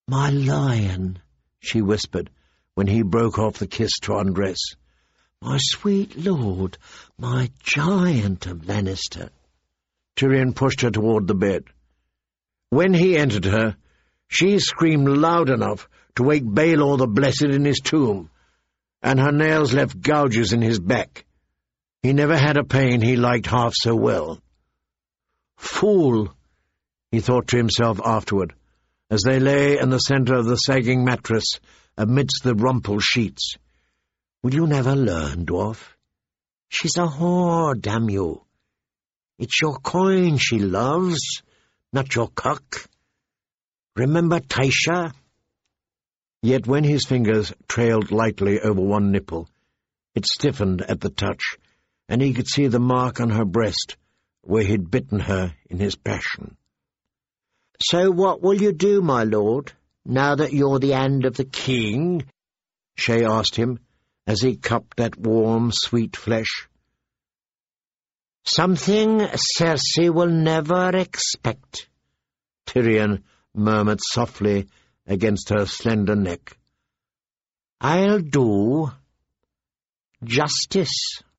"My lion," she whispered, when he broke off the kiss to undress. "My sweet lord, my giant of Lannister." Tyrion pushed her toward the bed. When he entered her, she screamed loud enough to wake Baelor the Blessed in his tomb, and her nails left gouges in his back. He never had a pain he liked half so well. "Fool," he thought to himself afterward, as they lay in the centre of the sagging mattress amidst the rumpled sheets. "Will you never learn, dwarf? She's a whore, damn you. It's your coin she loves, not your cock. Remember Tysha?" Yet when his fingers trailed lightly over one nipple, it stiffened at the touch, and he could see the mark on her breast where he'd bitten her in his passion. "So what will you do, my lord, now that you're the hand of the king?" Shay asked him, as he cupped that warm, sweet flesh. "Something Cersei will never expect," Tyrion murmured softly against her slender neck. "I'll do justice."